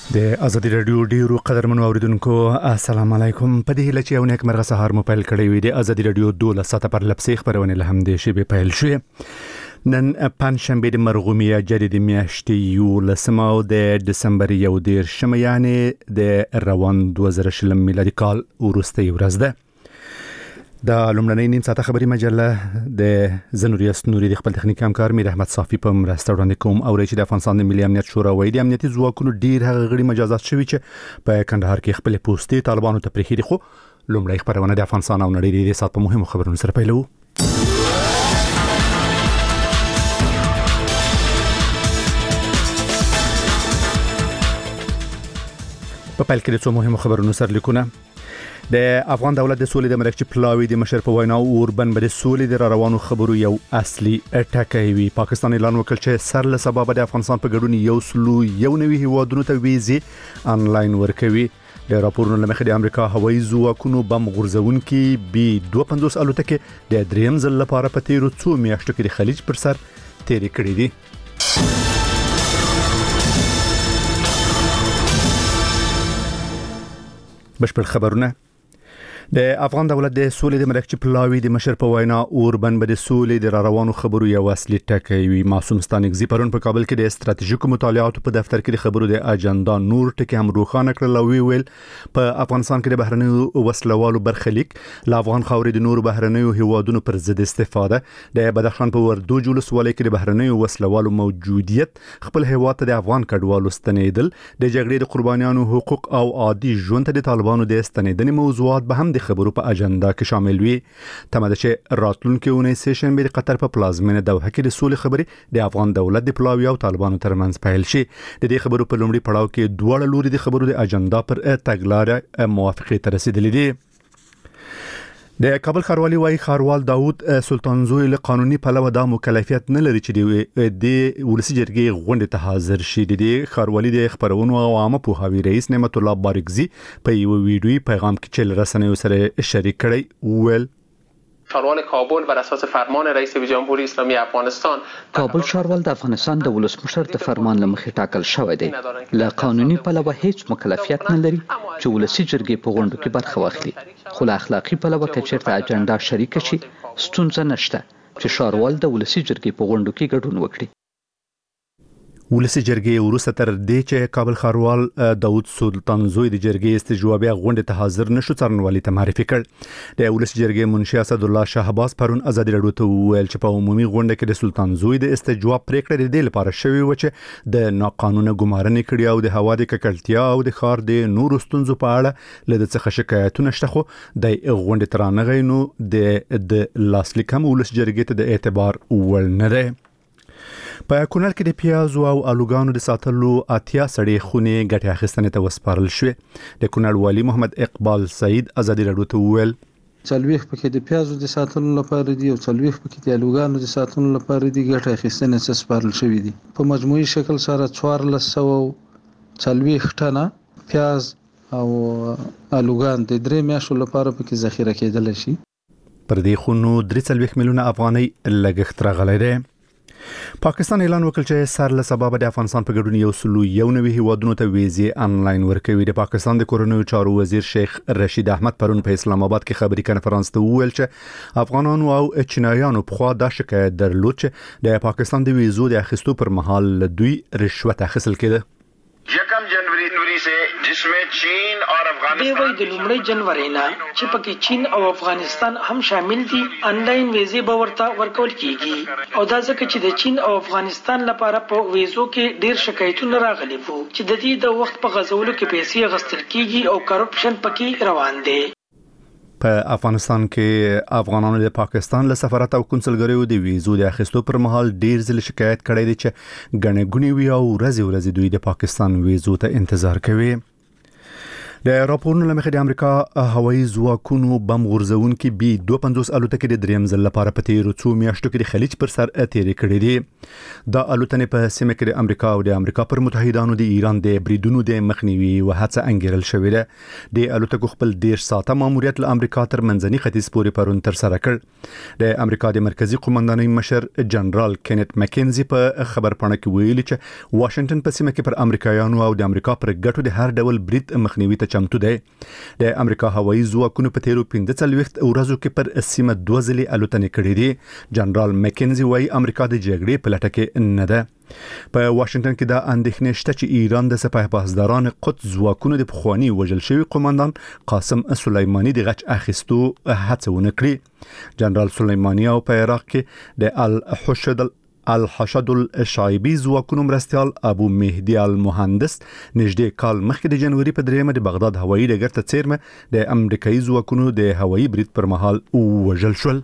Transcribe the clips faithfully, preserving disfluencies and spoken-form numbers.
د ازادي رادیو ډیرو قدرمنو اوریدونکو السلام علیکم. په دې هیله چې یو نیک مرغه سهار مو پیل کړی وي. د ازادي رادیو دوله ساعته پر لپسې خبرونه له هم دې شی به پیل شي. نن پنځشنبه د مرغومیه جدید میاشتې یو لسمه او د دسمبر یو دیر شمه یعنی د روان دوه زره شلم میلادي کال وروستۍ ورځ ده. د لومړنۍ نیم ساعته خبري مجله د زنوریاس نوري د خپل تخنیک همکار میر احمد صافي په مرسته وړاندې کوم او چې د افغانستان د ملي امنیت شورا وایي د امنیتي ځواکونو ډیر هغه غړي مجازات شوي چې په کندهار کې خپل پوسټي طالبانو ته پرېښي دي. خو لومړی خبرونه د افغانستان او نړۍ د سات په مهمو خبرونو سره پیلو. په پیل کې د څو مهمو خبرونو سره لیکونه. د افغان دولت د سولې د مرکزي پلاوی د مشر په وینا اوربن به د سولې د روانو خبرو یو اصلي ټکی وي. پاکستان اعلان وکړ چې سر له سبب د افغانستان په ګډون یو سلو یو نوي هیوادونو ته ویزې انلاین ورکوي. د راپورونو لمخې د امریکا هوایي ځواکونو بم غورځونکي بي دوه پنځوس الوتکې د دریم ځل لپاره په تیرو څو میاشتو کې د خلیج پر سر تیرې کړې دي. بشپړ خبرونه. د افغان دولت د سولې د مرکزي پلاوی د مشر په وینا اوربن به د سولې د روانو خبرو یو اصلي ټکی وي. معصوم ستانکزي پرون په کابل کې د استراتیژیکو مطالعاتو په دفتر کې د خبرو د اجنډا نور ټکی هم روښانه کړل او ویل په افغانستان کې د بهرنیو وسلوالو برخلیک له افغان خاورې د نور بهرنیو هیوادونو پر ضد استفاده. د بدخشان په وردو جولس ولای کې د بهرنیو وسلوالو موجودیت خپل هیواد ته د افغان کډوالو ستنیدل د جګړې د قربانیانو حقوق او عادي ژوند ته د طالبانو د ستنیدنې موضوعات به هم د خبرو په اجنډا کې شامل وي. تمه ده چې راتلونکي اونۍ سیشن به د قطر په پلازمینه دوحه کې د سولې خبرې د افغان دولت د پلاوی او طالبانو ترمنځ پیل شي. د دې خبرو په لومړي پړاو کې دواړه لوري د خبرو د اجنډا پر تګلارې موافقه ته رسیدلې دي. د کابل ښاروالي وايي ښاروال داوود سلطانزوی له قانوني پلوه دا مکلفیت نه لري چې د ولسی جرګې غونډې ته حاضر شي. د ښاروالي د خبرونو او عامه پوهاوي رئیس نعمت الله بارکزي په یو ویډیوي پیغام کې چې رسنیو سره شریک کړی ویل ښاروال کابل بر اساس فرمان رئیس جمهوری اسلامی افغانستان کابل ښاروال د افغانستان د ولسمشر د فرمان لمخې ټاکل شوی دی. له قانوني پلوه هیڅ مکلفیت نه لري چې ولسی جرګې په غونډو کې برخه واخلي. خو له اخلاقی پلوه که چیرته اجنډا شریک شي ستونزه نشته چې ښاروال د ولسی جرګې په غونډو کې ګډون وکړي. ولسی جرګې وروسته تر دې چې کابل ښاروال داوود سلطانزوی د جرګې استجوابي غونډې ته حاضر نشو څارنوالي ته معرفي کړ. د ولسی جرګې منشي اسد الله شهباز پرون ازادي رادیو ته ویل چې په عمومي غونډه کې د سلطانزوی د استجواب پریکړه د دې لپاره شوی و چې د ناقانونه ګمارنې کړي او د هوا د ککړتیا او د ښار د نورو ستونزو په اړه له څه شکایتونه شته. خو د غونډې ترانغې نو د د لاسلیک هم ولسی جرګې ته د اعتبار وړ نه دی. په کونړ کې د پیازو او الوګانو د ساتلو اتیا سړې خونې ګټه اخیستنې ته وسپارل شوې. د کونړ والي محمد اقبال سعید ازادي رادیو ته ویل څلويخ پکې د پیازو د ساتلو لپاره دي او څلويخ پکې د الوګانو د ساتلو لپاره دي ګټه اخیستنې ته وسپارل شوې دي. په مجموعي شکل سره څوارلس سوه څلويخ ټنه پیاز او الوګان د درې میاشتو لپاره پکې ذخیره کېدل شي. پر دې خونو درې څلويخ میلیونه افغانۍ لګښت راغلی دی. پاکستان اعلان وکړ چې سر له سبب د افغانستان په ګډون یو سلو یو نوي هیوادونو ته ویزې انلاین ورکوي. د پاکستان د کورنیو چارو وزیر شیخ رشید احمد پرون په اسلام آباد کې خبري کنفرانس ته ویل چې افغانانو او چینایانو په خوا د شکایت درلود چې د پاکستان د ویزو د اخیستو پر مهال دوی رشوت اخیستل کېده. یکم جنوری نوری سے جس میں چین اور افغانستان دی وای د لومړی جنوري نه چې پکې چین او افغانستان هم شامل دي انلاین ویزې به ورته ورکول کیږي. او دا ځکه چې د چین او افغانستان لپاره په ویزو کې ډیر شکایتونه راغلي وو چې د دې د وخت په غزولو کې پیسې غستل کیږي او کرپشن پکې روان دی. په افغانستان کې افغانانو د پاکستان له سفارت او کنسولګریو د ویزو د اخیستو پر مهال ډیر ځله شکایت کړی دی چې غنې غونی وی او ورځي ورځي دوی د پاکستان ویزو ته انتظار کوي. د راپورونو لمخې د امریکا هوایي ځواکونو بم غورځونکي بي دوه پنځوس الوتکې د دریم ځل لپاره په تیرو څو میاشتو کې د خلیج پر سر تیرې کړې دي. دا الوتنې په سیمه کې د امریکا او د امریکا پر متحدانو د ایران د بریدونو د مخنیوي او هڅه انګیرل شوې ده. د الوتکو خپل ډیر ساعته ماموریت له امریکا تر منځني ختیځ پورې پرون تر سره کړ. د امریکا د مرکزی قومندانۍ مشر جنرال کینت مکینزي په خبرپاڼه کې ویلي چې واشنگټن په سیمه کې پر امریکایانو او د امریکا پر ګټو د هر ډول برید مخنیوي چمتو دی. د امریکا هوایي ځواکونو په تیرو پنځه څلوېښت ورځو کې پر سیمه دوه ځلې الوتنې کړې دي. جنرال مکینزي وايي امریکا د جګړې په لټه کې نه ده. په واشنگټن کې دا اندېښنه شته چې ایران د سپاه پاسداران قدس ځواکونو د پخوانی وژل شوی قومندان قاسم سلیمانی د غچ اخیستو هڅه ونه کړې. جنرال سلیمانی او په عراق کې د الحشد الحشد الشایبی ځواکونو مرستیال ابو مهدی المهندس نږدې کال مخکې د جنوري په دریمه د بغداد هوایي ډګر ته څیرمه د امریکایي ځواکونو د هوایي برید پر مهال وژل شول.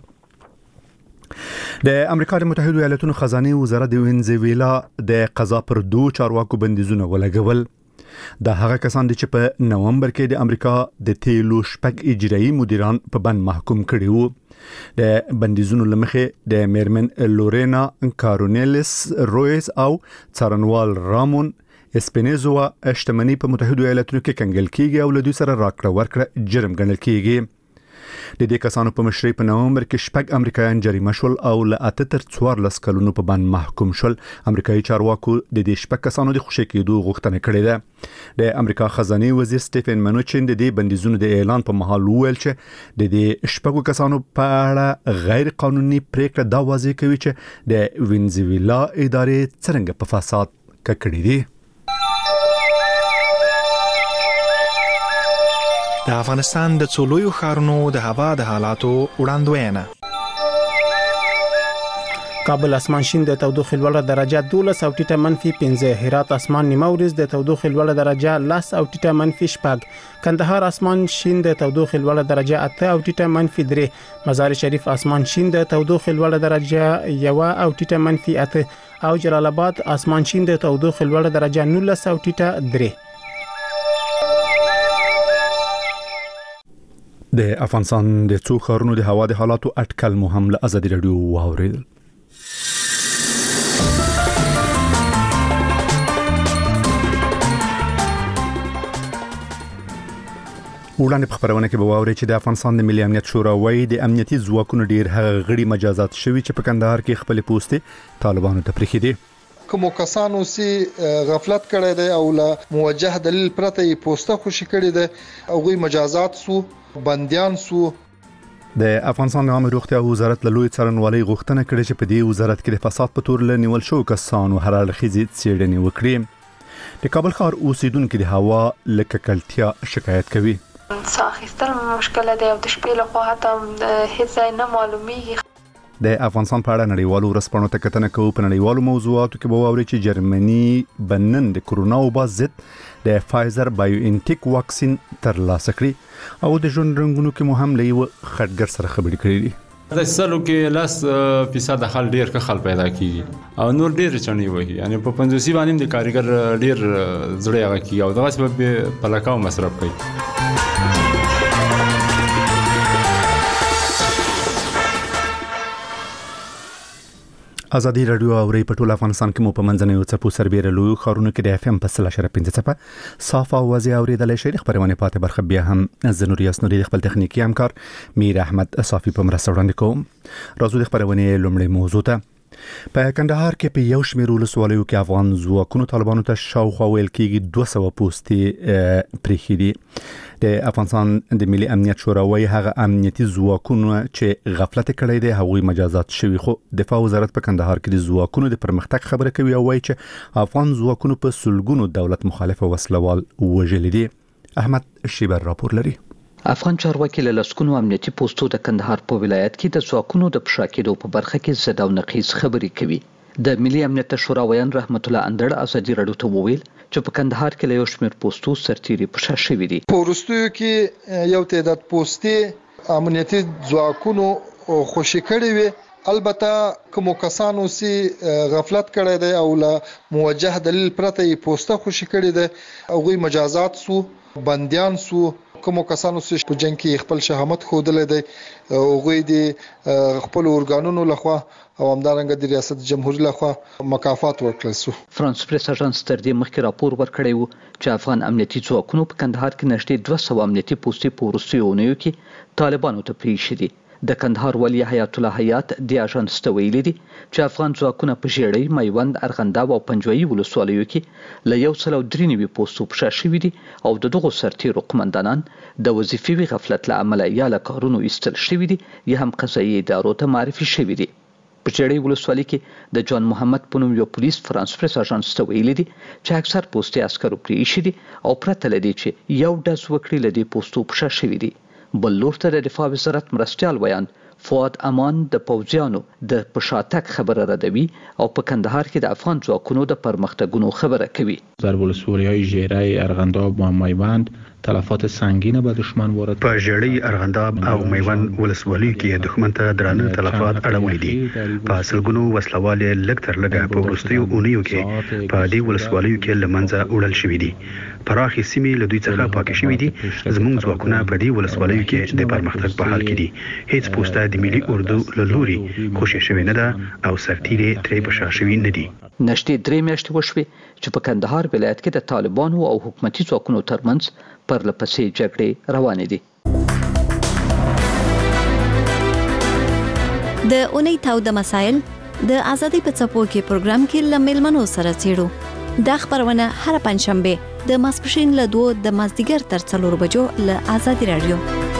د امریکا د متحده ایالاتونو خزانه وزارت د وینزویلا د قضا پر دوه چارواکو بندیزونه ولګول. دا هغه کسان دي چې په نومبر کې د امریکا د تیلو شپږ اجرایي مدیران په بند محکوم کړي وو. د بندیزونو لمخې د میرمن لورینا کارونیلس رویز او څارنوال رامون اسپینیزوا اشتمنی په متحده ایالاتونو کې کنګل کیږي او له دوی سره راکړه ورکړه جرم ګڼل کیږي. د دې کسانو په مشرۍ په نومبر کې شپږ امریکایان جریمه شول او له اته تر څوارلس کلونو په بند محکوم شول. امریکایي چارواکو د دې شپږ کسانو د خوشي کېدو غوښتنه کړې ده. د امریکا خزانه وزیر سټیفن منوچین د دې بندیزونو د اعلان په مهال وویل چې د دې شپږو کسانو په اړه غیر قانوني پریکړه دا واضح کوي چې د وینزویلا ادارې څنګه په فساد ککړې دي. د افغانستان د څولویو ښارونو د هوا د حالاتو وړاندوینه. کابل اسمان شین د تودوخې لوړه درجه دولس او ټیټه منفي پنځه، هرات اسمان نیمه ورځ د تودوخې لوړه درجه لس او ټیټه منفي شپږ، کندهار اسمان شین د تودوخې لوړه درجه اته او ټیټه منفي درې، مزار شریف اسمان شین د تودوخې لوړه درجه یو او ټیټه منفي اته او جلال آباد اسمان شین د تودوخې لوړه درجه نولس او ټیټه درې. د افغانستان د څو ښارونو د هوا د حالاتو اټکل مو هم له ازادي رادیو واوریدل. وړاندې په خبرونه کې به واوري چې د افغانستان د ملي امنیت شورا وايي د امنیتي ځواکونو ډیر هغه غړي مجازات شوي چې په کندهار کې خپل پوسټي طالبانو ته پریخي دي. کوم کسانو سي غفلت کړی دی او له موجه دلیل پرته یې پوسټه خوشي کړی دی او غوي مجازات سو بنديان سو. د افغانستان عامه روغتیا وزارت له لوی څارنوالۍ غوښتنه کړې چې په دې وزارت کې د فساد په تور له نیول شو کسانو هر اړخیزې څېړنې وکړي. د کابل ښار اوسیدونکو د هوا له ککړتیا شکایت کوي. ساخستل مشکل دی او د شپې له خوا حتی هیڅ ځای نه معلومیږي. د افغانستان په اړه نړیوالو ورځپاڼو ته کتنه کوو. په نړیوالو موضوعاتو کې به واوري چې جرمني بنن د کرونا وبا ضد د فایزر بایو انټیک واکسین ترلاسه کړی او د ژوند رنګونو کې مو هم له یو خټګر سره خبرې کړې دي. د سلو کې لاس فیصد خل ډیر ښه خل پیدا کیږي او نور ډیر چنی وي، یعنی په پنځوسی باندې د کاریګر ډیر زړه هغه کی او دغه سبب په لکاو مصرف کوي. ازادي رادیو اوري په ټول افغانستان کې مو په منځنوي چپو سربېره لوی خارونو کې د اف ام په سل اشاره پنځه چپه صاف او واضح اوریدل شي. خبرونه پاتې برخه بیا هم زنوري اسنوري خپل تخنیکی همکار میر احمد صافي په مرسته وړاندې کوم. راځو د خبرونه لومړی موضوع ته. په کندهار کې په یو شمېر ولسوالیو کې افغان ځواکونو طالبانو ته شاوخوا ویل کېږي دوه سوه پوستې پریښي دي. د افغانستان د ملي امنیت شورا وايي هغه امنیتي ځواکونو چې غفلت کړی دی هغوی مجازات شوي، خو دفاع وزارت په کندهار کې د ځواکونو د پرمختګ خبره کوي او وايي چې افغان ځواکونو په سلګونو دولت مخالف وسلوال وژلي دي. احمد شیبر راپور لري. افغان چارواکي له لسکونو امنیتي پوسټو د کندهار په ولایت کې د ځواکونو د پښا کېدو په برخه کې زد او نقیض خبرې کوي. د ملي امنیت شورا ویان رحمت الله اندړ ازادي رادیو ته وویل چې په کندهار کې له یو شمېر پوسټو سرتیري پښا شوي دي. په وروستیو کې یو تعداد پوسټې امنیتي ځواکونو خوشي کړي وي. البته کوم کسانو سي غفلت کړی دی او له موجه دلیل پرته یې پوسټه خوشي کړي دی او غوي مجازات سو بنديان سو کوم کسانو چې په جنگ کې خپل شهامت خوده دي هغه د خپل اورګانونو لخوا او همدارنګه د ریاست جمهوریت لخوا مکافات ورکړل شو. فرانس پریس اژانس تر دې مخکې راپور ورکړی و چې افغان امنیتي ځواکونو په کندهار کې نږدې دوه سوه امنیتي پوستې په وروستیو اونیو کې طالبانو ته پریښي دي. د کندهار والي حیات الله حیات د اژانس ته ویلي دي چې افغان ځواکونه په ژیړۍ، میوند، ارغنداب او پنجوایي ولسوالیو کې له یو سل او درې نوي پوستو په شا شوي دي او د دغو سرتیرو قمندانان د وظیفوي غفلت له امله یا له کارونو ایستل شوي دي یا هم قضایي ادارو ته معرفي شوي دي. په ژیړۍ ولسوالۍ کې د جان محمد په نوم یو پولیس فرانس پریس اژانس ته ویلي دي چې اکثر پوستې عسکرو پرې ایښي دي او پرته له دې چې یو ډز وکړي له دې پوستو په شا شوي دي. بل لور ته د دفاع وزارت مرستیال ویان فؤاد امان د پوځیانو د پشاتک خبره ردوي او په کندهار کې د افغان ځواکونو د پرمختګونو خبره کوي. در ولسوالی‌های ژیړۍ، ارغنداب و میوند تلفات سنگین به دشمن وارد په ژیړۍ، ارغنداب او میوند ولسوالیو کې دښمن ته درانه تلفات اړولي دي. په سلګونو وسلوال لږ تر لږه په وروستیو اونیو کې په دې ولسوالیو کې لمنځه وړل شوي دي. پراخې سیمې له دوی څخه پاکې شوي دي. زموږ ځواکونه په دې ولسوالیو کې د پرمختګ په حال کې دي. هیڅ پوسټه د ملي اردو له لوري خوشې شوې نه ده او سرتیرې ترې په شا شوي نه دي. نشټې درې میاشتې وشوې چې په کندهار ولایت کې د طالبانو او حکومتي ځواکونو ترمنځ پرلپسې جګړې روانې دي. د اونۍ تاوده مسایل د ازادي په څپو کې پروګرام کې لملمنو سره چیرو دا خبرونه هر پنځشنبه د ماسپښین له دوه د مازدیګر تر څلور بجو له ازادي رادیو.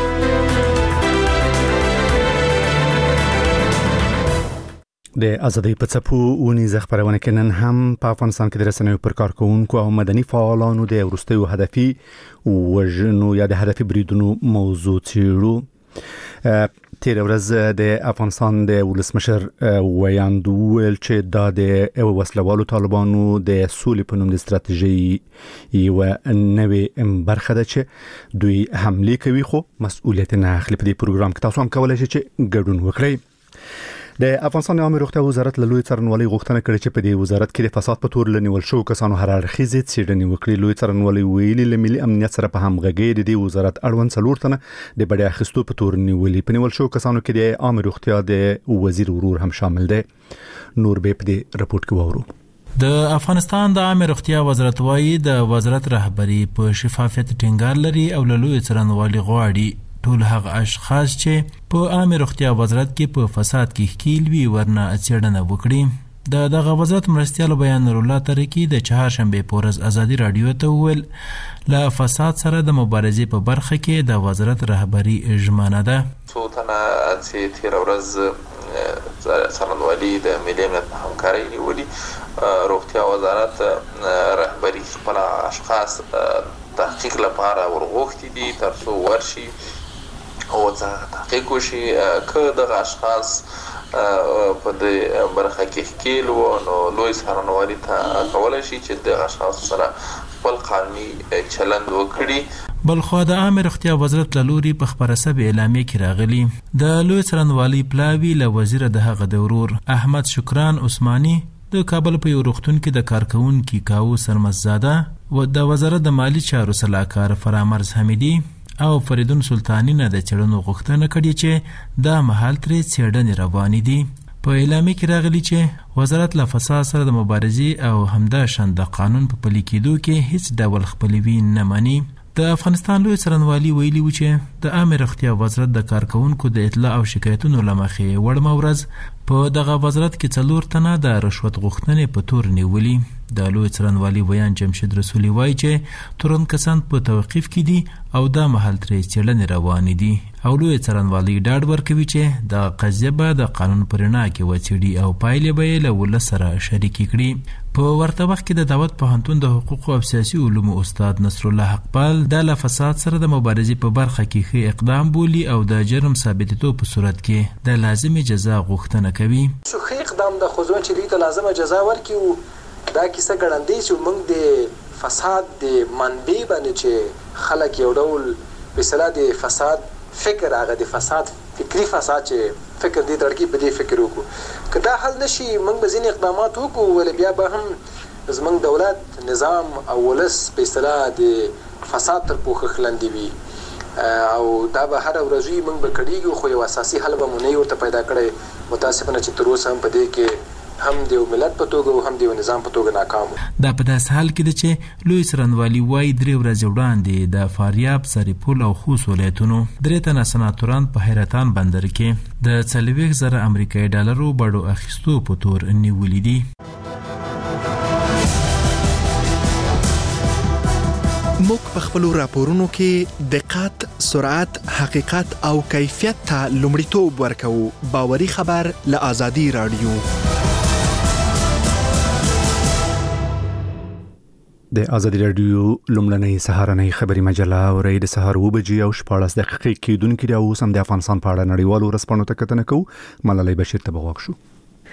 د ازادي په څپو ونیزه خبرونه کې نن هم په افغانستان کې د رسنیو پر کارکونکو او مدني فعالانو د ورستیو هدفي وژنو یا د هدفي بریدونو موضوع چیرو. تیر ورځ د افغانستان د ولسمشر ویاند ویل چې دا د وسلوالو طالبانو د سولې په نوم د ستراتیژي یو نوې برخه ده چې دوی حمله کوي خو مسؤلیت نه اخلي. په دې پروګرام کې تاسو هم کولای شئ چې ګډون وکړئ. د افغانستان عامه روغتیا وزارت له لوی څارنوالۍ غوښتنه کړې چې په دې وزارت کې د فساد په تور لنیول شو کسانو هر اړخیزې څېړنې وکړي. لوی څارنوالۍ ویلي له ملي امنیت سره په همغږۍ د دې وزارت اړوند څلور تنه د بډای اخیستو په تور نیولې. په نیول شو کسانو کې د عامه روغتیا د وزیر ورور هم شامل دی. نور به په دې رپورت کې وورو. د افغانستان د عامه روغتیا وزارت وايي د وزارت رهبری په شفافیت ټینګار لري او له لوی څارنوالۍ غواړي ټول هغه اشخاص چې په عامه روغتیا وزارت کې په فساد کې ښکیل وي ورنه څېړنه وکړي. د دغه وزارت مرستیال بیان نور الله ترکی د چهارشنبه په ورځ ازادي رادیو ته وویل له فساد سره د مبارزې په برخه کې د وزارت رهبری ژمنه ده. څو تنه چې تیر ورځ څارنوالي د ملي امنیت په همکارۍ نیولي روغتیا وزارت رهبری خپل اشخاص تحقیق لپاره ورغوښتي دي تر څو ورشي او ځکه تحقیق وشي که دغه اشخاص په دې برخه کې ښکیل وو نو لوی څارنوالي ته کولی شي چې دغه اشخاص سره خپل قانوني چلند وکړي. بلخو د عامه روغتیا وزارت له لوري په خبره سوي اعلامیه کې راغلي د لوی څارنوالي پلاوي له وزیر د هغه د ورور احمد شکران عثماني د کابل په یو روغتون کې د کارکونکو کاو سرمزاده و د وزارت د مالی چارو سلاکار فرامرز حمیدي او فریدون سلطانی نه د چړنو غوښتنه کړې چې د محل ترې څېړنې روانې دي. په اعلامیه کې راغلي چې وزارت له فساد سره د مبارزې او همدا شان د قانون په پلي کېدو کې هیڅ ډول خپلوي نه مني. د افغانستان لوی څارنوالي ویلي و چې د عامه روغتیا وزارت د کارکونکو د اطلاع او شکایتونو له مخې وړمه ورځ په دغه وزارت کې څلور تنه د رشوت غوښتنې په تور نیولي. د لوی څارنوالي ویان جمشید رسولي وایي چې تورن کسان په توقیف کې دي او د محل ترې څېړنې روانې دي او لوی څارنوالي ډاډ ورکوي چې د قضیه به د قانون په رڼا کې وڅېړي او پایلې به یې له ولس سره شریکې کړي. په ورته وخت کې د دعوت پوهنتون د حقوقو او سیاسي علومو استاد نصرالله حقپال د له فساد سره د مبارزې په برخه کې ښه اقدام بولي او د جرم ثابتېدو په صورت کې د لازمي جزا غوښتنه کوي. ښه اقدام د خو ځوان چې دوی ته لازمه جزا ورکړي. دا کیسه ګړندۍ چې موږ د فساد د منبع باندې چې خلک یو ډول مثلا د فساد فکر هغه د فساد فکری فساد چې فکر دې تړکی په دې فکر وکړو که دا حل نشي موږ به ځینې اقدامات وکړو ولې بیا به هم زمونږ دولت نظام او ولس په اصطلاح د فساد تر پوښښ لاندې وي او دا به هره ورځ وي، موږ به کړېږو، خو یو اساسي حل به مو نه ورته پیدا کړی. متاسفانه چې تر اوسه هم په دې کې هم د یو ملت په توګه او هم د یو نظام په توګه ناکام وو. دا په داسې حال کې ده چې لوی څرنګوالي وایي درې ورځې وړاندې د فاریاب، سرپل او خوست ولایتونو درې تنه سناتوران په حیرتان بندر کې د څلوېښت زره امریکایي ډالرو بډو اخیستو په تور نیولي دي. موږ په خپلو راپورونو کې دقت، سرعت، حقیقت او کیفیت ته لومړیتوب ورکوو. باوري خبر له آزادي رادیو. د آزادي رادیو لومړنۍ سهارنۍ خبري مجله اورئ د سهار اوه بجې او شپاړس دقیقې کېدونکې ده. اوس هم د افغانستان په اړه نړیوالو ورځپاڼو ته کتنه کوو. ملالۍ بشیر ته به غوږ شو.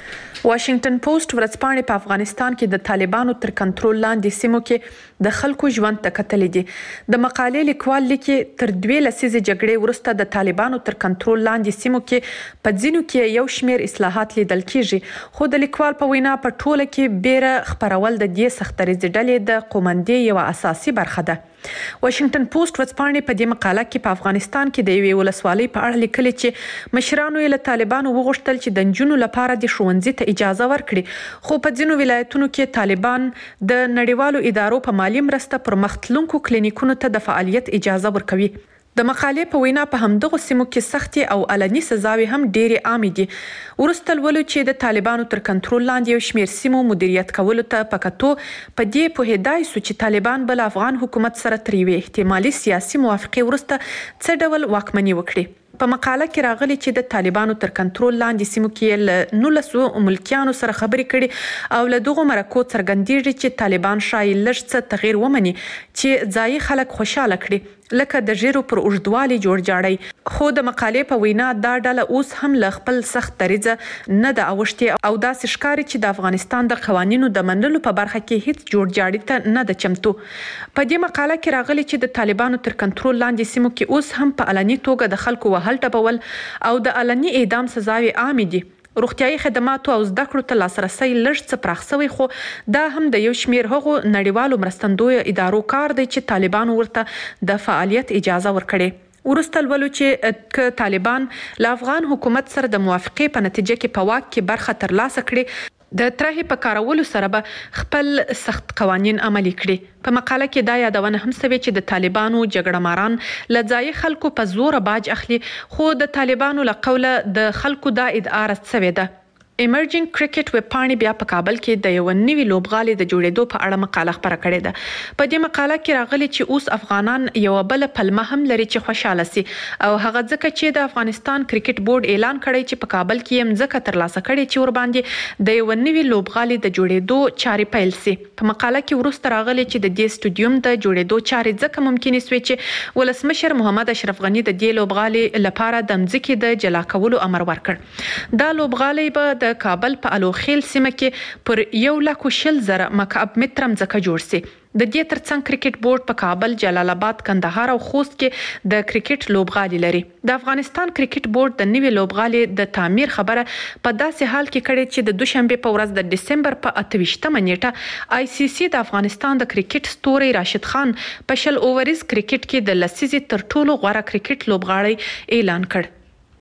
واشنگټن پوسټ ورځپاڼې په افغانستان کې د طالبانو تر کنټرول لاندې سیمو کې د خلکو ژوند ته کتلې دي. د مقالې لیکوال لیکي تر دوه لسیزې جګړې وروسته د طالبانو تر کنټرول لاندې سیمو کې په ځینو کې یو شمېر اصلاحات لیدل کیږي، خو د لیکوال په وینا په ټوله کې بیره خبرول د دې سختریزې ډلې د قومندې یو اساسي برخه ده. واشنگټن پوسټ ورځپاڼې په دې مقاله کې په افغانستان کې د یوې ولسوالۍ په اړه لیکلي چې مشرانو یې له طالبانو وغوښتل چې د نجونو لپاره د ښوونځي ته اجازه ورکړي، خو په ځینو ولایتونو کې طالبان د نړیوالو ادارو په مالی مرسته پر مختلونکو کلینیکونو ته د فعالیت اجازه ورکوي. د مقالې په وینا په همدغه سیمو کې سختي او علني سزاوي هم ډېرې عامې دي. ورسته لولو چې د طالبانو تر کنټرول لاندې یو شمېر سیمو مدیریت کولو ته په کتو په دې پوهېدای سو چې طالبان بل افغان حکومت سره تر یوې احتمالي سیاسي موافقې وروسته څه ډول واکمني وکړي. په مقاله کې راغلي چې د طالبانو تر کنټرول لاندې سیمو کې له نولسو ملکیانو سره خبرې کړي او له دغو مرکو څرګندېږي چې طالبان شاید لږ څه تغییر ومني چې ځایي خلک خوشاله کړي، لکه د ژیرو پر اوږدوالي جوړ جاړی. خو د مقالې په وینا دا ډله اوس هم له خپل سخت دریځه نه ده اوښتې او داسې ښکاري چې د افغانستان د قوانینو د منلو په برخه کې هیڅ جوړ جاړي ته نه ده چمتو. په دې مقاله کې راغلي چې د طالبانو تر کنټرول لاندې سیمو کې اوس هم په علني توګه د خلکو وهل ټپول او د علني اعدام سزاوي عامې دي. روغتیايي خدماتو او زده کړو ته لاسرسي لږ څه پراخ شوی، خو دا هم د یو شمېر هغو نړیوالو مرستندویو ادارو کار دی چې طالبانو ورته د فعالیت اجازه ورکړي. ورسته لولو چې ک طالبان له افغان حکومت سره د موافقې په نتیجه کې په واک کې برخه ترلاسه کړي، د طرحې په کارولو سره به خپل سخت قوانین عملي کړي. په مقاله کې دا یادونه هم شوې چې د طالبانو جګړه ماران له ځایي خلکو په زور باج اخلي، خو د طالبانو له قوله د خلکو دا ادعا رد شوې ده. ایمرجینګ کرکټ ویب پاڼې بیا په کابل کې د یو نوي لوبغالي د جوړېدو په اړه مقاله خبره کړې ده. په دې مقاله کې راغلي چې اوس افغانان یو بل پلمه هم لري چې خوشاله سي، او هغه ځکه چې د افغانستان کرکټ بورډ اعلان کړی چې په کابل کې هم ځکه ترلاسه کړي چې ور باندې د یو نوي لوبغالي د جوړېدو چارې پیل سي. په مقاله کې ورسته راغلي چې د دې سټوډیوم د جوړېدو چارې ځکه ممکن سوي چې ولسمشر محمد اشرف غنی د دې لوبغالي لپاره د مځکې د جلا کولو امر ورکړ. دا لوبغالي به د کابل په الوخیل سیمه کې پر یو لک شل زره مکعب متر مځکه جوړ سي. د دې ترڅنګ کرکټ بورډ په کابل، جلال آباد، کندهار او خوست کې د کرکټ لوبغالي لري. د افغانستان کرکټ بورډ د نوي لوبغالي د تعمیر خبره په داسې حال کې کړې چې د دوشنبه په ورځ د دسمبر په اته ویشتمه نیټه آی سی سی د افغانستان د کرکټ ستوري راشد خان په شل اووریز کرکټ کې د لسیزې تر ټولو غوره کرکټ لوبغاړی اعلان کړ.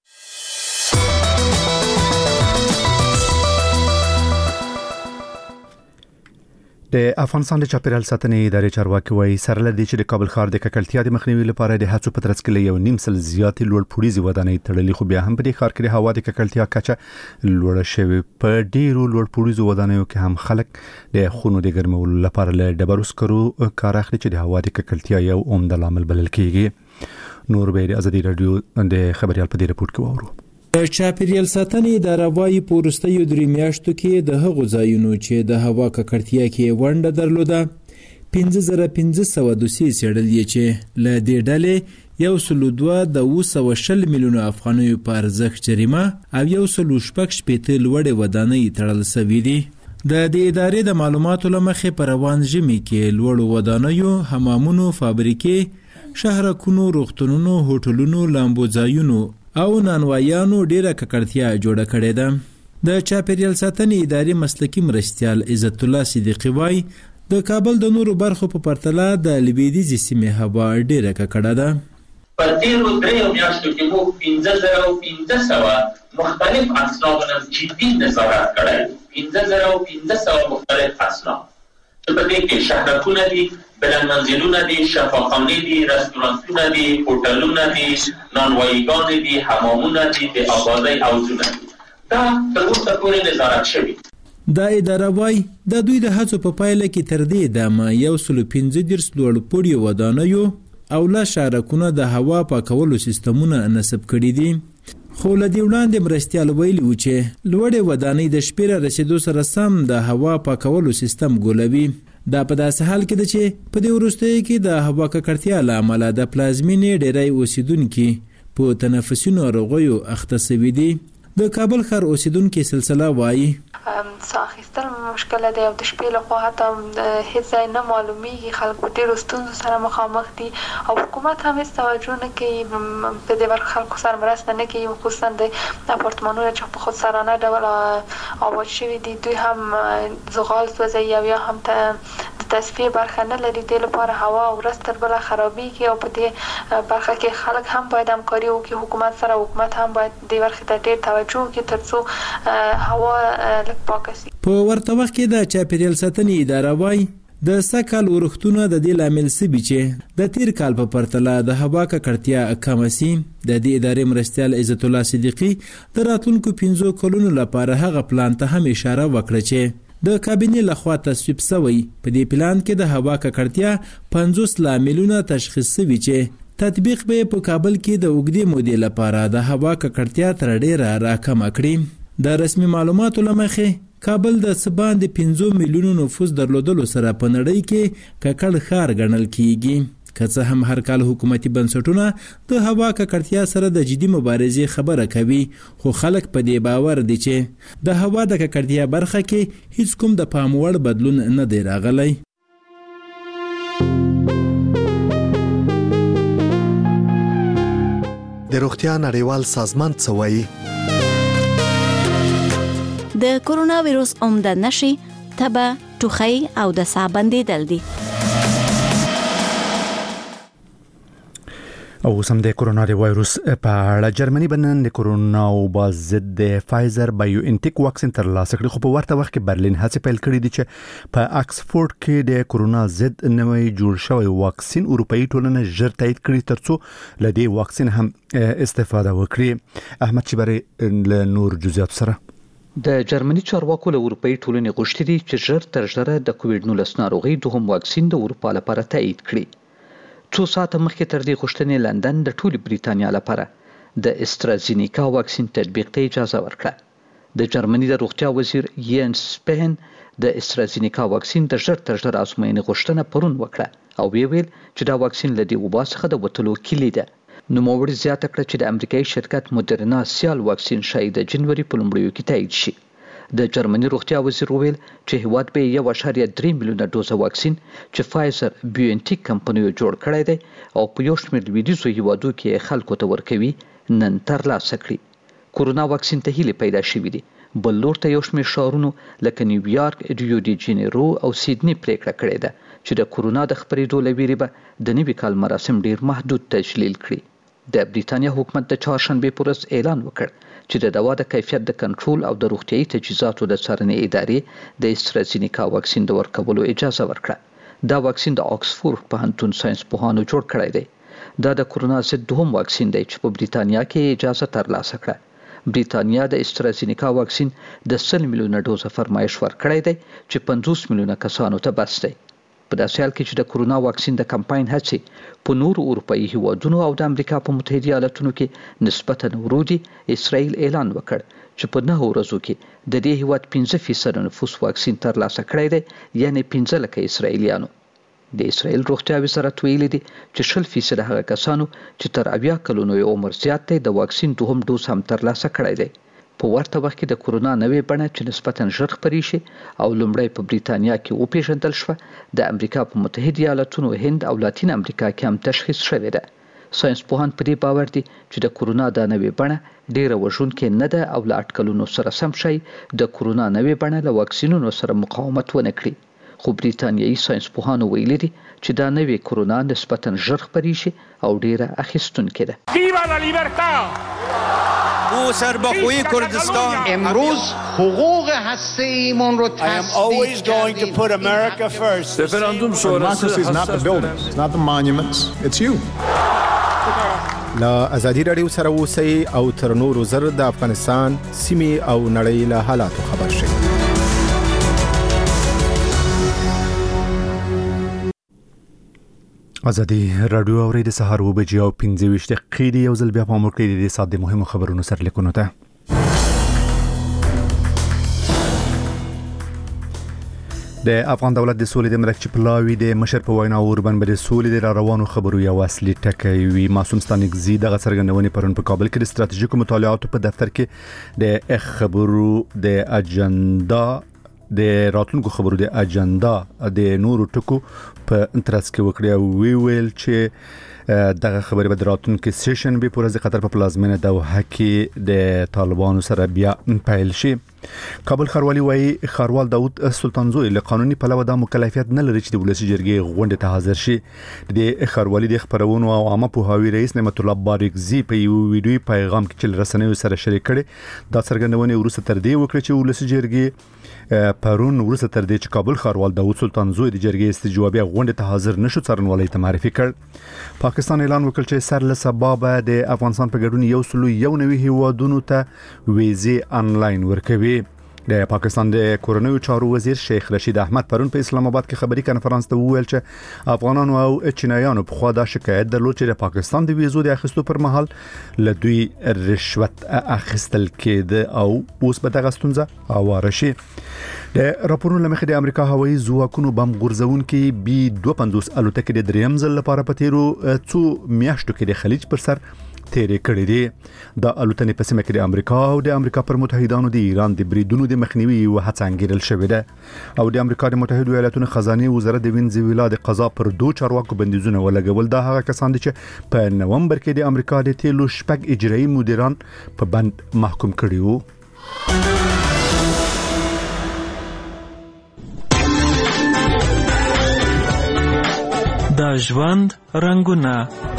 د افغانستان د چاپیریال ساتنې ادارې چارواکي وایي سره لدی چې د کابل ښار د ککړتیا د مخنیوي لپاره د هڅو په ترڅ کې یو نیم سل زیاتې لوړ پوړیزې ودانۍ تړلې، خو بیا هم په دې ښار کې د هوا د ککړتیا کچه لوړه شوې. په ډیرو لوړ پوړیزو ودانیو کې هم خلک د خونو د ګرمولو لپاره له ډبرو سکرو کار اخلي چې د هوا د ککړتیا یو عمده لامل بلل کیږي. نور به د ازادي رادیو د خبريال په دې رپورت کې وورو. د چاپیریال ساتنې اداره وايي په وروستیو درې میاشتو کې د هغو ځایونو چې د هوا ککړتیا کې ونډه درلوده پنځه زره پنځه سوه دوسیې څېړل چې له دې ډلې یو سل دوه د اوه سوه شل میلیونو افغانیو په ارزښت جریمه او یو سل شپږ شپېته لوړې ودانۍ تړل شوي دي. د دې ادارې د معلوماتو له مخې په روان ژمي کې لوړو ودانیو، حمامونو، فابریکې، شهرکونو، روغتونونو، هوټلونو، لامبو ځایونو او نانوایانو ډیره ککړتیا جوړه کړې ده. د چاپیریال ساتنې ادارې مسلکي مرستیال عزت الله صدیقي وایي د کابل د نورو برخو په پرتله د لویدیځې سیمې هوا ډېره ککړه ده. په تیرو دریو میاشتو کې موږ پنځه زره او پنځه سوه مختلف اصناف نه جدي نظارت کړی، پنځه زره او پنځه سوه مختلف اصناف چې په دې کې شهرکونه دي، بلند منزلونه دي، شفاخانې دي، رستورانتونه دي، هوټلونه دي، نانواییګانې دي، حمامونه دي، د آبادۍ حوضونه دي. دا تر اوسه پورې نظارت شوي. دا اداره وایي د دوی د هڅو په پایله کې تر دې دمه یو سل پنځه دېرش لوړ پوړي ودانیو او لا شارکونه د هوا پاکولو سیستمونه نصب کړي دي. خو له دې وړاندې مرستیال ویلي و چې لوړې ودانۍ د شپې را رسېدو سره سم د هوا پاکولو سیستم ګولوي. دا په داسې حال کې ده چې په دې وروستیو کې د هوا ککړتیا له امله د پلازمینې ډېری اوسیدونکي په تنفسي ناروغیو اخته سوي دي. د کابل ښار اوسیدونکي سلسله وایي ساه اخیستل مشکل دی او د شپې لخوا حتی هیڅ ځای نه معلومیږي، خلک په ډېرو ستونزو سره مخامخ دي او حکومت هم هیڅ توجه نه کوي په دې برخه، خلکو سره مرسته نه کوي، خصوصا د اپارتمانونه چې په خودسرانه ډول آباد شوي دي دوی هم زغال سوځوي او یا هم د تصفیې برخه نه لري. دې لپاره هوا ورځ تر بله خرابېږي او په دې برخه کې خلک هم باید همکاري وکړي حکومت سره، حکومت هم باید دې برخې ته ډېر توجه وکړي تر څو هوا په ورته وخت کې د چاپیریال ساتنې اداره وایي د سږ کال ورښتونه د دې لامل سوي چې د تیر کال په پرتله د هوا ککړتیا کمه سي. د دې ادارې مرستیال عزت الله صدیقي د راتلونکو پنځو کلونو لپاره هغه پلان ته هم اشاره وکړه چې د کابینې لخوا تصویب سوی. په دې پلان کې د هوا ککړتیا پنځوس لاملونه تشخیص سوي چې تطبیق به په کابل کې د اوږدې مودې لپاره د هوا ککړتیا تر ډېره راکمه کړي. د رسمي معلوماتو له مخې کابل د څه باندې پنځه میلیونو نفوس درلودلو سره په نړۍ کې ککړ ښار ګڼل کیږي. که څه هم هر کال حکومتي بنسټونه د هوا ککړتیا سره د جدي مبارزې خبره کوي، خو خلک په دې باور دي چې د هوا د ککړتیا برخه کې هیڅ کوم د پام وړ بدلون نه دی راغلی. د روغتیا نړیوال سازمان څه وایي؟ د کورونا وایروس عمده نشي تبه، ټوخی او د ساه بندیدل دي. او سم د کورونا وایروس په اړه جرمني بنن د کورونا او باز ضد د فایزر بایو انټیک واکسین تر لاسه کړی، خو په ورته وخت کې برلین هڅه پیل کړې دي چې په اکسفورد کې د کورونا ضد نوې جوړ شوی واکسین اروپאי ټولنه ژر تایید کړي ترڅو ل دې واکسین هم استفاده وکړي. احمد چبري له نور جزئیات سره. د جرمني چارواکو له اروپאי ټولنې غوښتي دي چې ژر تر ژره د کووډ نولس ناروغي دوهم واکسین د اروپا لپاره تایید کړي. څو ساعته مخکې تر دې غوښتنې لندن د ټولې بریتانیا لپاره د استرازینیکا واکسین تطبیق ته اجازه ورکړه. د جرمني د روغتیا وزیر ینس سپین د استرازینیکا واکسین د ژر تر ژره ازموینې غوښتنه پرون وکړه او ویل چې دا واکسین له دې وبا څخه د وتلو کلی ده. نوموړي زیاته کړه چې د امریکایي شرکت مودرنا سیال واکسین شاید د جنوري په لومړیو کې تایید شي. د جرمني روغتیا وزیر ویل چې هیواد به یو اعشاریه درې میلیونه ډوزه واکسین چې فایزر بیوانټیک کمپنیو جوړ کړی دی او په یو شمېر لویدیځو هیوادو کې خلکو ته ورکوي نن ترلاسه کړي. کورونا واکسین ته هیله پیدا شوې دي. بل لور ته یو شمېر ښارونو لکه نیویارک، ریو ډي جنیرو او سیدني پریکړه کړې ده چې د کورونا د خپرېدو له ویرې به د نوي کال مراسم ډیر محدود تجلیل کړي. د بریتانیا حکومت د چهارشنبه پر ورځ اعلان وکړ چې د دوا د کیفیت د کنټرول او د روغتیايي تجهیزاتو د څارنې ادارې د استرازینیکا واکسین د ورکولو اجازه ورکړه. دا واکسین د آکسفورد پوهنتون ساينس پوهانو جوړ کړی دی. دا د کورونا ضد دوهم واکسین دی چې په بریتانیا کې اجازه ترلاسه کړه. بریتانیا د استرازینیکا واکسین د سل میلیونه ډوزه فرمایش ورکړی دی چې پنځوس میلیونه کسانو ته بس دی. په داسې حال کې چې د کورونا واکسین د کمپاین هڅې په نورو اروپאי هیوادونو او د امریکا په متحده ایالاتونو کې نسبتاً ورو دي، اسرائیل اعلان وکړ چې په نهه ورځو کې د دې هیواد پنځه فیصد نفوس واکسین ترلاسه کړی دی، یعنی پنځه لکه اسرائیلیانو. د اسرائیل روغتیا وزارت ویلي دي چې شل فیصد هغه کسانو چې تر اویا کلونو عمر زیات دی د واکسین دوهم ډوز هم ترلاسه کړی دی. په ورته وخت کې د کورونا نوې بڼه چې نسبتاً ژر خپرې شي او لومړی په بریتانیا کې وپېژندل شوه، د امریکا په متحده ایالاتونو، هند او لاتین امریکا کې هم تشخیص شوې ده. ساينس پوهان په دې باور دي چې د کورونا د نوې بڼه ډیره وژونکې نه ده او له اټکلونو سره سم شي د کورونا نوې بڼه له واکسینونو سره مقاومت ونه کړي. خو بریتانیایي ساينس پوهانو ویلي دي چې دا نوې کورونا نسبتاً ژر خپرې شي او ډیره اخیستونکې ده. ویوا لا لیبرتا او سربخوی کردستان امروز حقوق هسته‌ایمون رو تصدیق کردیم. رفراندوم شورای is not the buildings, it's not the monuments, it's you. لا ازادي رادیو سره اوسئ او تر نورو زر د افغانستان سیمې او نړۍ له حالاتو خبر شئ. ازادي رادیو اوري د سهار و بجې او پنځه ویشت دقیقې دی. یو ځل بیا په امر کې د سات د مهمو خبرونو سره لیکونو ته د افغان دولت د سولې د مرکچ پلاوی د مشر په وینا اوربن به د سولې د روانو خبرو یو اصلي ټکی وي. معصوم ستانکزی دغه څرګندونې پرون په کابل کې د ستراتیژیکو مطالعاتو په دفتر کې د خبرو د اجنډا د راتلونکو خبرو د اجنډا د نورو ټکو په انترس کې وکړي او وی ویل چې دغه خبرې به راتلونکو سیشن به پورز د قطر په پلازمینه دوحه کې د طالبانو سره بیا پیل شي. کابل خاروالي وایي خاروال داود سلطانزوی له قانوني پلوه د مکلفیت نه لري چې د ولسی جرګې غونډه ته حاضر شي. د خاروالي د خبرونو او عامه پوهاوی رئیس نعمت الله بارکزی په یو ویډیو پیغام کې چې رسنیو سره شریک کړي دا څرګندونه ورسته تر دې وکړه چې ولسی جرګې پرون ورسته تر دې چې کابل خاروال داود سلطانزوی د جرګې استجوابي غونډه ته حاضر نشو څرنوالي ته معرفي کړ. پاکستان اعلان وکړ چې سر له سبب د افغانستان په ګډون یو سلو یو نوي هیوادونو ته ویزې انلاین ورکوي. د پاکستان د کورنیو چارو وزیر شیخ رشید احمد پرون په اسلام آباد کې خبري کانفرنس ته وویل چې افغانانو او چینایانو په خوا د شکایت درلود چې د پاکستان د ویزو د اخیستو پر مهال له دوی رشوت اخیستل کېده او اوس به دغه ستونزه هواره شي. د راپورونو لمخې د امریکا هوایي ځواکونو بم غورځونکي بي دوه پنځوس الوتکې د دریم ځل لپاره په تیرو څو میاشتو کې د خلیج پر سر تیرې کړې دي. د الوتنې په سیمه کې د امریکا او د امریکا پر متحدانو د ایران د بریدونو د مخنیوي او هڅه انګیرل شوې ده او د امریکا د متحده ایالاتونو خزانه وزارت د وینزویلا د قضا پر دوه چارواکو بندیزونه ولګول. دا هغه کسان دي چې په نومبر کې د امریکا د تیلو شپږ اجرایي مدیران په بند محکوم کړي وو. د ژوند رنگونه.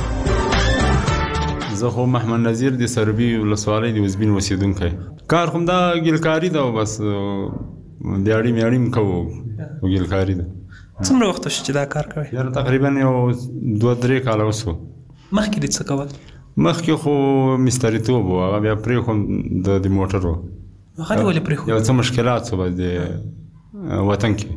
زه خو محمد نذیر د سربي ولسوالۍ د وزبین اوسیدونکی کار کوم دا ګلکاری ده بس دیاړي میاړي کوو ګلکاری ده. څومره وخت چې دا کار کوي؟ یاره تقریبا یو دوه درې کال وسو. مخکې دې څه کول؟ مخکې خو مستریتوب و هغه بیا پرې کوم د د موټرو هغه ولې پرې خو یو څه مشکلات سو د وطن کې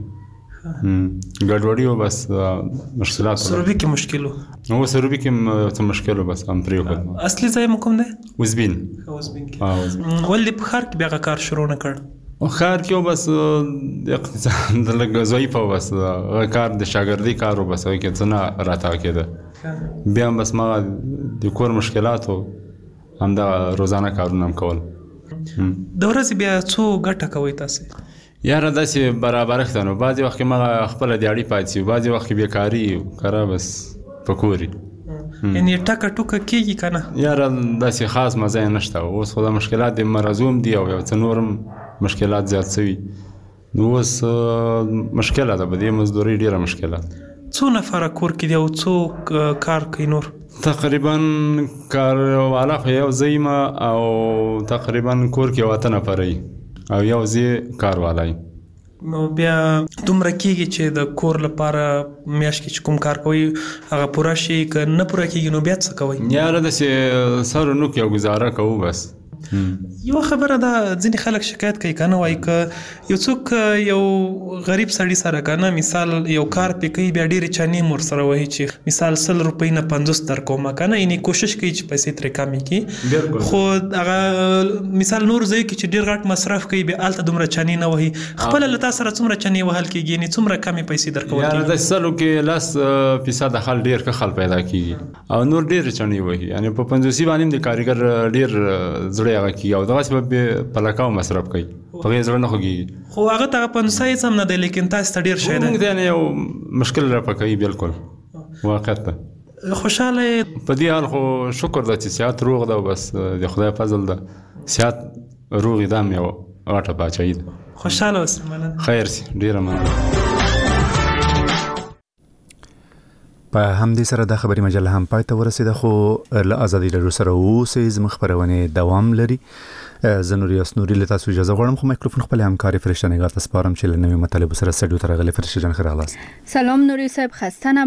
ګډوډي او بس مشکلات سروبي کې مشکلو نو سروبي کې څه مشکلو بس هم پرې کوم. اصلي ځای مو کوم دی؟ وزبین. وزبین کې اه ولې په خار کې بیا کار شروع نه کړ؟ او خار کې بس د اقتصاد د لګ ضعیف او بس کار د شاګردي کارو بس کې څه نه راته کېده. بیا بس ما د کور مشکلاتو هم دا روزانه کارونه کول. د ورځې بیا څو ګټه کوي تاسو؟ یاره داسې برابر ختنو بعضی وخت ما خپل دیاړي پاتې بعضی وخت بیکاری کرا بس پکوري یعنی ټکا ټوکا کیږي کنه. یاره داسې خاص مزه نشته اوس خو د مشکلات د مرزوم دی او یو څه نورم مشکلات زیات شوي نو اوس مشکله ده بده مزدوري ډیره مشکلات. څو نفر کور کې دی او څو کار کوي نور؟ تقریبا کار والا خو یو زیمه او تقریبا کور کې وته نفرای او یو زی کار والای. نو بیا دومره کېږي چې د کور لپاره میاشت کې چې کوم کار کوي هغه پوره شي که نه پوره کېږي نو بیا څه کوئ؟ یاره داسې سر نوک یو ګزاره کوو بس. یو خبره ده ځینې خلک شکایت کوي کنه وایي که یو څوک یو غریب سړي سره کنه مثال یو کار پې کوي بیا ډېرې چانې مور سره وایي چې مثال سل روپۍ نه پنځوس درکومه کنه یعنې کوشش کوي چې پیسې ترې کمې کړي خو هغه مثال نور ځای کې چې ډېر غټ مصرف کوي بیا هلته دومره چانې نه وهي خپله له تا سره څومره چانې وهل کېږي یعنې څومره کمې پیسې درکول کېږي؟ یاره د سلو کې لس فیصده خل ډېر ښه خل پیدا کېږي او نور ډېرې چانې وهي یعنې په پنځوسي باندې د کارګر ډېر زړه هغه کېږي او دغه سبب په لکاو مصرف کوي په غیر زړه نه خوږي خو هغه ته پنځه هیڅ هم نه دی لیکن تاسو ته ډېر شی دی موږ ته یو مشکل را پکوي بالکل واقعیت ده. خوشاله په دې حال خو شکر د چې صحت روغ ده بس د خدای فضل ده صحت روغ دام یو غټه بچی ده خوشاله اوسه مننه خیر سي ډیره مننه په همدې سره د خبري مجله هم پای ته ورسیده خو له ازادي رادیو سره اوسې زموږ خبرونه دوام لري زنوري اسنوري له تاسو اجازه غواړم خو میکروفون خپل همکاري فرشته نگاه تاسو سپارم چې له نوې مطالب سره سټډیو تر غلې فرشته جان خیر خلاص سلام نوري صاحب خسته